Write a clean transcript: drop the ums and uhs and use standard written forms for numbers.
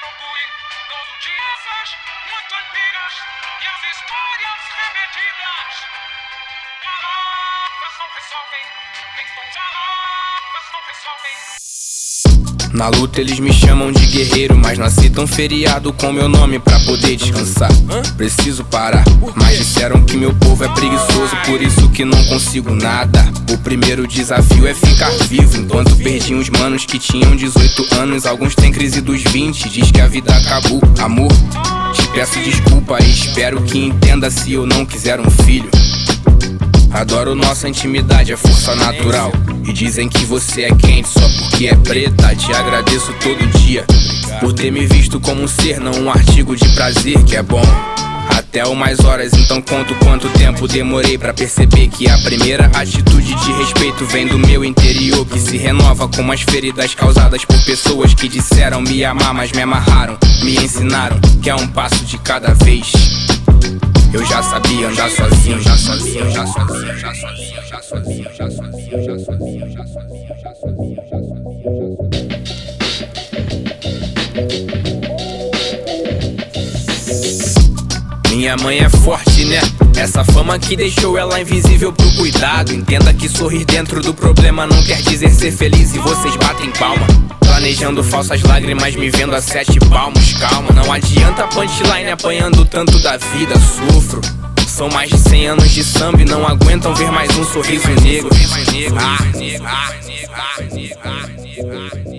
procure, todo dia faz muito antigas e as histórias repetidas. Palavras não resolvem, então palavras não resolvem. Na luta eles me chamam de guerreiro, mas não aceitam feriado com meu nome pra poder descansar. Preciso parar, mas disseram que meu povo é preguiçoso, por isso que não consigo nada. O primeiro desafio é ficar vivo, enquanto perdi uns manos que tinham 18 anos. Alguns têm crise dos 20, diz que a vida acabou. Amor, te peço desculpa e espero que entenda se eu não quiser um filho. Adoro nossa intimidade, é força natural. E dizem que você é quente só porque é preta. Te agradeço todo dia por ter me visto como um ser, não um artigo de prazer, que é bom. Até umas horas, então conto quanto tempo demorei pra perceber que a primeira atitude de respeito vem do meu interior, que se renova com as feridas causadas por pessoas que disseram me amar, mas me amarraram. Me ensinaram que é um passo de cada vez. Eu já sabia andar sozinho, já sozinho, já sozinho, já sozinho, já sozinho, já sozinho, já sozinho, já sozinho, já sozinho, já sozinho. Minha mãe é forte, né? Essa fama que deixou ela invisível pro cuidado. Entenda que sorrir dentro do problema não quer dizer ser feliz e vocês batem palma. Planejando falsas lágrimas, me vendo a 7 palmos. Calma, não adianta punchline apanhando tanto da vida, sofro. São mais de 100 anos de samba e não aguentam ver mais um sorriso negro.